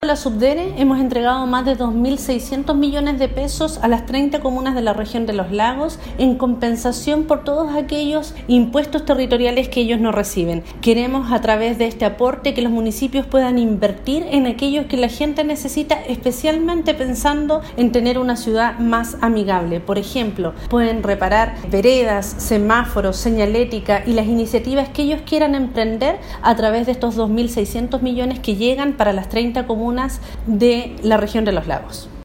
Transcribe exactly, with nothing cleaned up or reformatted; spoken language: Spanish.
La Subdere hemos entregado más de dos mil seiscientos millones de pesos a las treinta comunas de la región de los lagos en compensación por todos aquellos impuestos territoriales que ellos no reciben. Queremos a través de este aporte que los municipios puedan invertir en aquellos que la gente necesita, especialmente pensando en tener una ciudad más amigable. Por ejemplo, pueden reparar veredas, semáforos, señalética y las iniciativas que ellos quieran emprender a través de estos dos mil seiscientos millones que llegan para las treinta comunas de la región de los lagos.